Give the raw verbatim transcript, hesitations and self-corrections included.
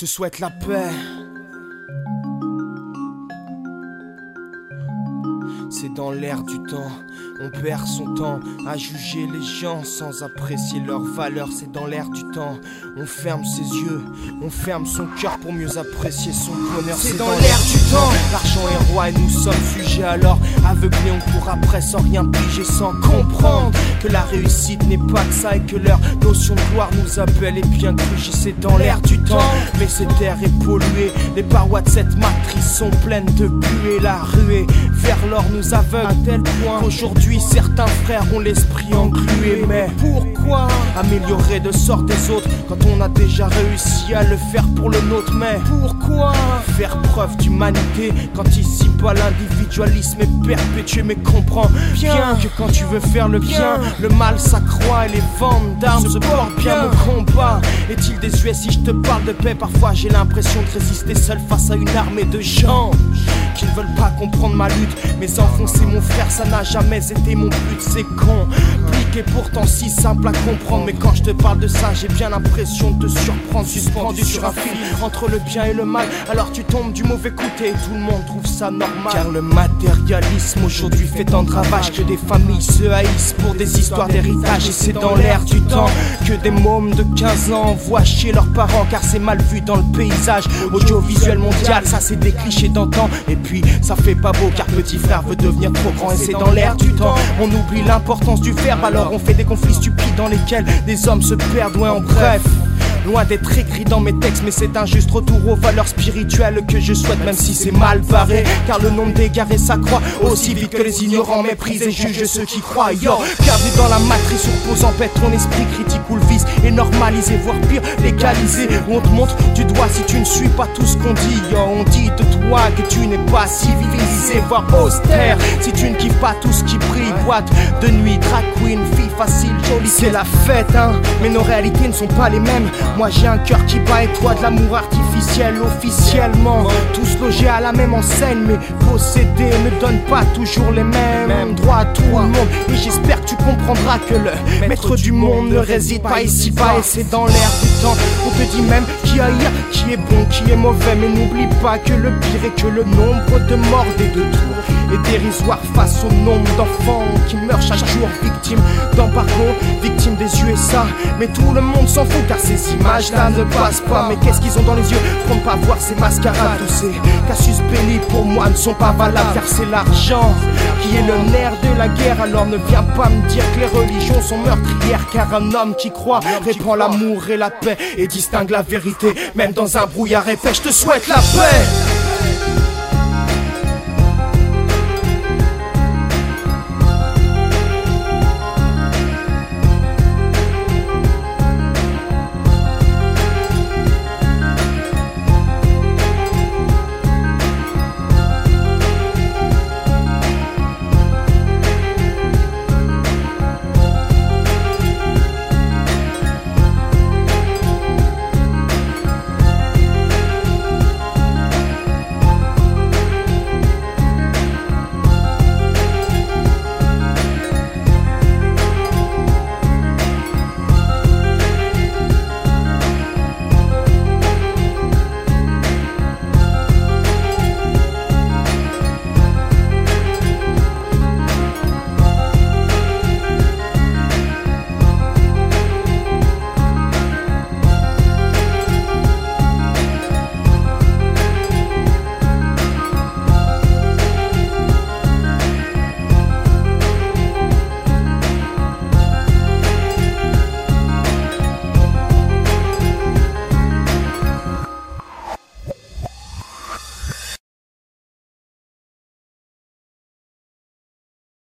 te souhaite la paix. C'est dans l'air du temps, on perd son temps à juger les gens sans apprécier leur valeur. C'est dans l'air du temps, on ferme ses yeux, on ferme son cœur pour mieux apprécier son bonheur. C'est dans l'air du temps, l'argent est roi et nous sommes sujets. Alors aveuglés on court après sans rien piger, sans comprendre que la réussite n'est pas que ça et que leur notion de gloire nous appelle et bien crugée. C'est dans l'air du temps, mais cette terre est polluée, les parois de cette matrice sont pleines de buée. La ruée vers l'or nous aveugle à tel point qu'aujourd'hui certains frères ont l'esprit englué. Mais pourquoi améliorer de sort des autres quand on a déjà réussi à le faire pour le nôtre? Mais pourquoi faire preuve d'humanité quand ici pas l'individualisme est perpétué? Mais comprends bien que quand tu veux faire le bien, le mal s'accroît et les ventes d'armes se portent bien. Mon combat est-il désuet si je te parle de paix? Parfois j'ai l'impression de résister seul face à une armée de gens qui ne veulent pas comprendre ma lutte. Mais enfoncer mon frère, ça n'a jamais été mon but. C'est compliqué pourtant si simple à comprendre. Mais quand je te parle de ça, j'ai bien l'impression de te surprendre, suspendu sur un fil entre le bien et le mal. Alors tu tombes du mauvais côté et tout le monde trouve ça normal. Car le matérialisme aujourd'hui fait tant de ravages que des familles se haïssent pour des histoires d'héritage. Et c'est dans l'air du temps que des mômes de quinze ans envoient chier leurs parents, car c'est mal vu dans le paysage audiovisuel mondial. Ça c'est des clichés d'antan et puis ça fait pas beau, car petit frère veut devenir trop grand. Et c'est dans l'air du temps, on oublie l'importance du verbe. Alors on fait des conflits stupides dans lesquels des hommes se perdent. Ouais, en bref, loin d'être écrit dans mes textes, mais c'est un juste retour aux valeurs spirituelles que je souhaite, même si c'est mal barré. Car le nombre d'égarés s'accroît aussi vite que les ignorants méprisent et jugent ceux qui croient. Yo, bienvenue dans la matrice, repose en paix ton esprit critique ou le vice et normalisé, voire pire, légalisé. Où on te montre du doigt si tu ne suis pas tout ce qu'on dit. Yo, on dit de toi que tu n'es pas civilisé, voire austère, si tu ne kiffes pas tout ce qui brille. Boîte de nuit, drag queen, fille facile, jolie, c'est la fête, hein. Mais nos réalités ne sont pas les mêmes. Moi j'ai un cœur qui bat et toi de l'amour artificiel. Officiellement, tous logés à la même enseigne, mais possédés ne donnent pas toujours les mêmes droits à tout le monde. Et j'espère que tu comprendras que le maître du monde ne réside pas ici-bas. Et c'est dans l'air du temps, on te dit même qui haïr, qui est bon, qui est mauvais. Mais n'oublie pas que le pire est que le nombre de morts des deux tours est dérisoire face au nombre d'enfants qui meurent chaque jour, victimes d'embargo, victimes des U S A. Mais tout le monde s'en fout car ces images-là ne passent pas. Mais qu'est-ce qu'ils ont dans les yeux pour ne pas voir ces mascarades? Tous ces casus belli pour moi ne sont pas valables, car c'est l'argent qui est le nerf de la guerre. Alors ne viens pas me dire que les religions sont meurtrières, car un homme qui croit répand l'amour et la paix et distingue la vérité même dans un brouillard épais. Je te souhaite la paix.